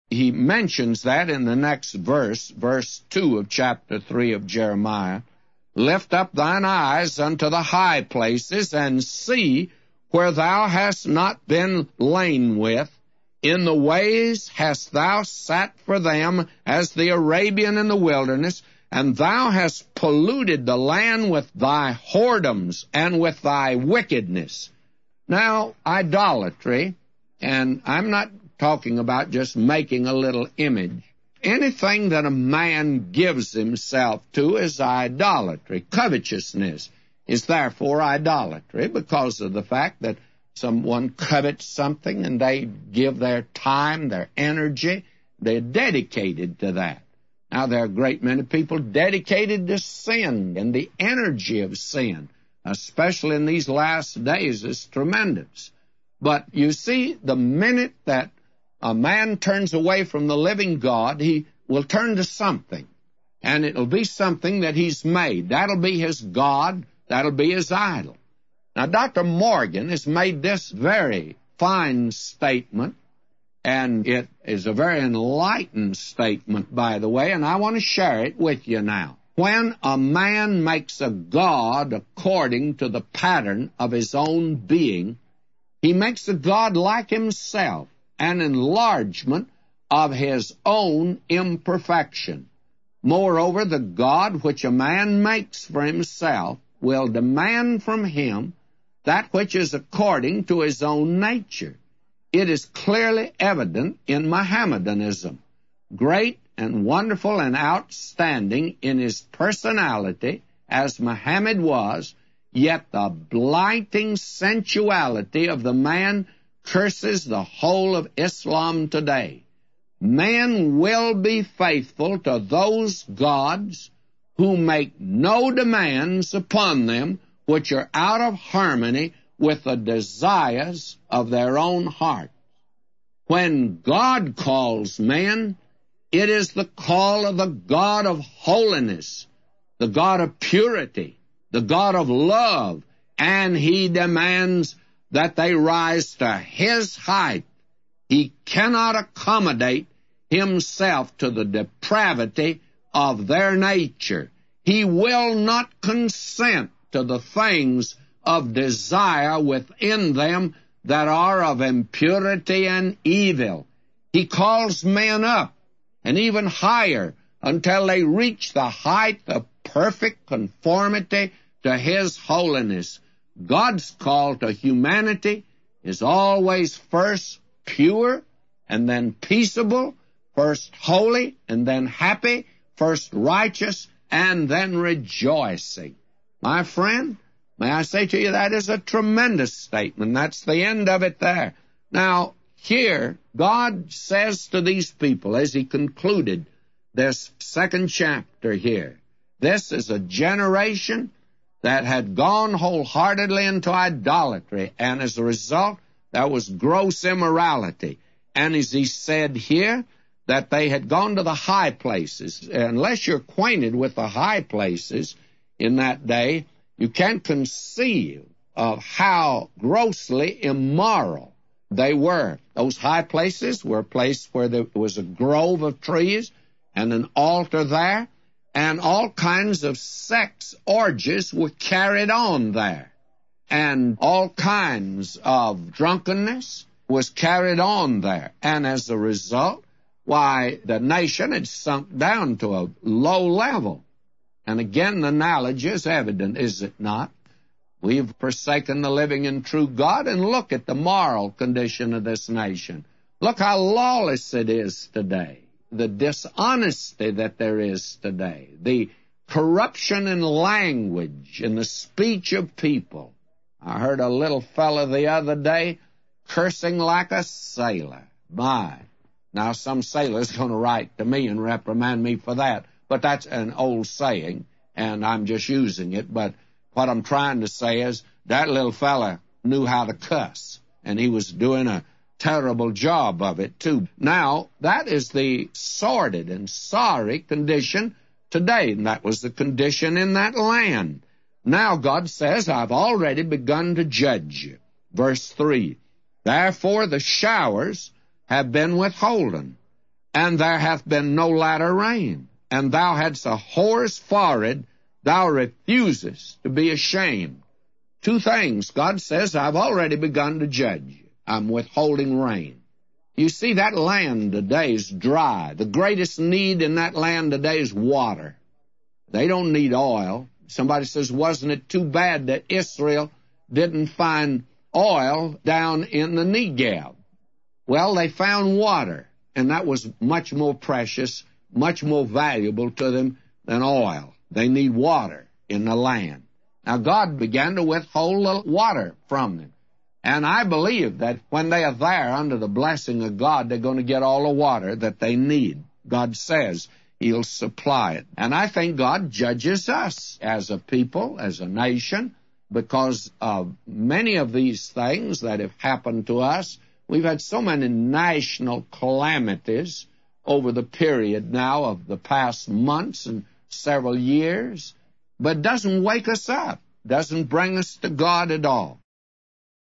he mentions that in the next verse, verse 2 of chapter 3 of Jeremiah. Lift up thine eyes unto the high places, and see where thou hast not been lain with. In the ways hast thou sat for them, as the Arabian in the wilderness, and thou hast polluted the land with thy whoredoms and with thy wickedness. Now, idolatry, and I'm not talking about just making a little image. Anything that a man gives himself to is idolatry. Covetousness is therefore idolatry because of the fact that someone covets something and they give their time, their energy. They're dedicated to that. Now, there are a great many people dedicated to sin, and the energy of sin, especially in these last days, is tremendous. But you see, the minute that a man turns away from the living God, he will turn to something, and it'll be something that he's made. That'll be his God. That'll be his idol. Now, Dr. Morgan has made this very fine statement, and it is a very enlightened statement, by the way, and I want to share it with you now. When a man makes a God according to the pattern of his own being, he makes a God like himself, an enlargement of his own imperfection. Moreover, the God which a man makes for himself will demand from him that which is according to his own nature. It is clearly evident in Mohammedanism. Great and wonderful and outstanding in his personality, as Muhammad was, yet the blighting sensuality of the man curses the whole of Islam today. Men will be faithful to those gods who make no demands upon them which are out of harmony with the desires of their own heart. When God calls men, it is the call of the God of holiness, the God of purity, the God of love, and he demands that they rise to his height. He cannot accommodate himself to the depravity of their nature. He will not consent to the things of desire within them that are of impurity and evil. He calls men up and even higher until they reach the height of perfect conformity to his holiness. God's call to humanity is always first pure and then peaceable, first holy and then happy, first righteous and then rejoicing. My friend, may I say to you, that is a tremendous statement. That's the end of it there. Now, here, God says to these people, as he concluded this second chapter here, this is a generation that had gone wholeheartedly into idolatry, and as a result, there was gross immorality. And as he said here, that they had gone to the high places. Unless you're acquainted with the high places in that day, you can't conceive of how grossly immoral they were. Those high places were a place where there was a grove of trees and an altar there, and all kinds of sex orgies were carried on there, and all kinds of drunkenness was carried on there. And as a result, why, the nation had sunk down to a low level. And again, the analogy is evident, is it not? We've forsaken the living and true God, and look at the moral condition of this nation. Look how lawless it is today, the dishonesty that there is today, the corruption in language, in the speech of people. I heard a little fellow the other day cursing like a sailor. My! Now, some sailor's going to write to me and reprimand me for that, but that's an old saying, and I'm just using it. But what I'm trying to say is that little fella knew how to cuss, and he was doing a terrible job of it, too. Now, that is the sordid and sorry condition today, and that was the condition in that land. Now, God says, I've already begun to judge you. Verse 3, therefore the showers have been withholden, and there hath been no latter rain. And thou hadst a whore's forehead, thou refusest to be ashamed. Two things. God says, I've already begun to judge you. I'm withholding rain. You see, that land today is dry. The greatest need in that land today is water. They don't need oil. Somebody says, wasn't it too bad that Israel didn't find oil down in the Negev? Well, they found water, and that was much more precious, much more valuable to them than oil. They need water in the land. Now, God began to withhold the water from them. And I believe that when they are there under the blessing of God, they're going to get all the water that they need. God says He'll supply it. And I think God judges us as a people, as a nation, because of many of these things that have happened to us. We've had so many national calamities over the period now of the past months and several years, but it doesn't wake us up, doesn't bring us to God at all.